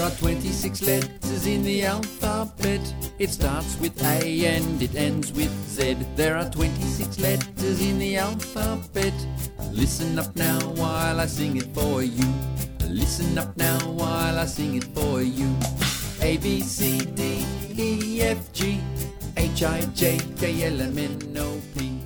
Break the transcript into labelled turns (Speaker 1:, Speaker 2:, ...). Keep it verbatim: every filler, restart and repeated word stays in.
Speaker 1: are twenty-six letters in the alphabet. It starts with A and it ends with Z. There are twenty-six letters in the alphabet. Listen up now while I sing it for you. Listen up now while I sing it for you. A, B, C, D, E, F, G, H, I, J, K, L, M, N, O, P.